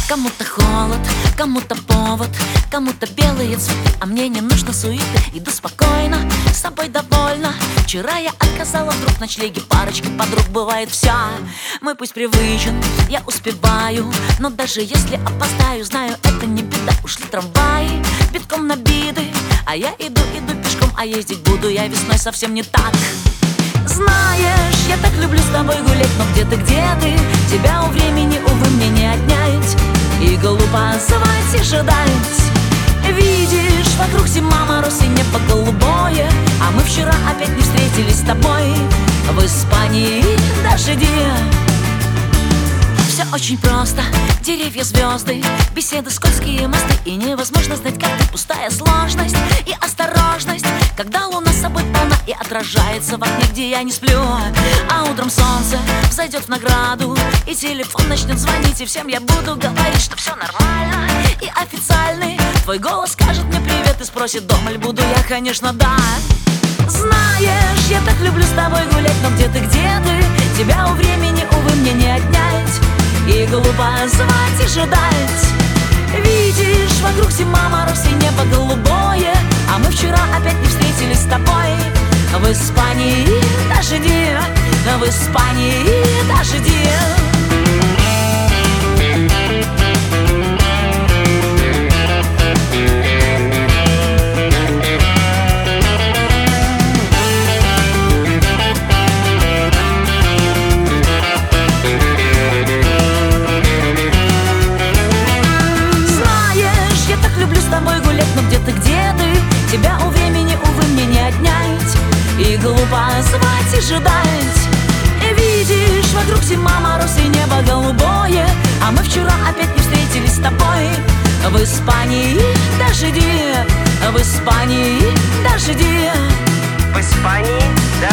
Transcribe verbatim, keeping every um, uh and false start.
Кому-то холод, кому-то повод, кому-то белые цветы, а мне не нужно суеты. Иду спокойно, с собой довольна. Вчера я отказала вдруг в ночлеге парочки подруг. Бывает все, мы пусть привычен, я успеваю, но даже если опоздаю, знаю, это не беда. Ушли трамваи, битком набиты, а я иду, иду пешком, а ездить буду я весной совсем не так. Знаешь, я так люблю с тобой гулять, но где ты, где ты? Тебя у времени, увы, мне не отнять. И глупо звать и ждать. Видишь, вокруг зима, мороз и небо голубое, а мы вчера опять не встретились с тобой в Испании дожди. Все очень просто, деревья, звезды, беседы, скользкие мосты, и невозможно знать, как ты, пустая сложность и осторожность, когда луна с собой полна и отражается в окне, где я не сплю. А утром солнце взойдет в награду, и телефон начнет звонить, и всем я буду говорить, что все нормально и официальный. Твой голос скажет мне привет и спросит, дома ли буду я, конечно, да. Знаешь, я так люблю с тобой гулять, но где ты, где ты? Тебя у времени, увы, мне не отнять. И глупо звать и ждать. Видишь, вокруг зима, мороз и небо голубое, а мы вчера опять не встретились с тобой в Испании дожди, в Испании дожди. Но где ты, где ты? Тебя у времени, увы, мне не отнять. И глупо звать и ждать. Видишь, вокруг зима, мороз и небо голубое, а мы вчера опять не встретились с тобой в Испании дожди, в Испании дожди, в Испании дожди.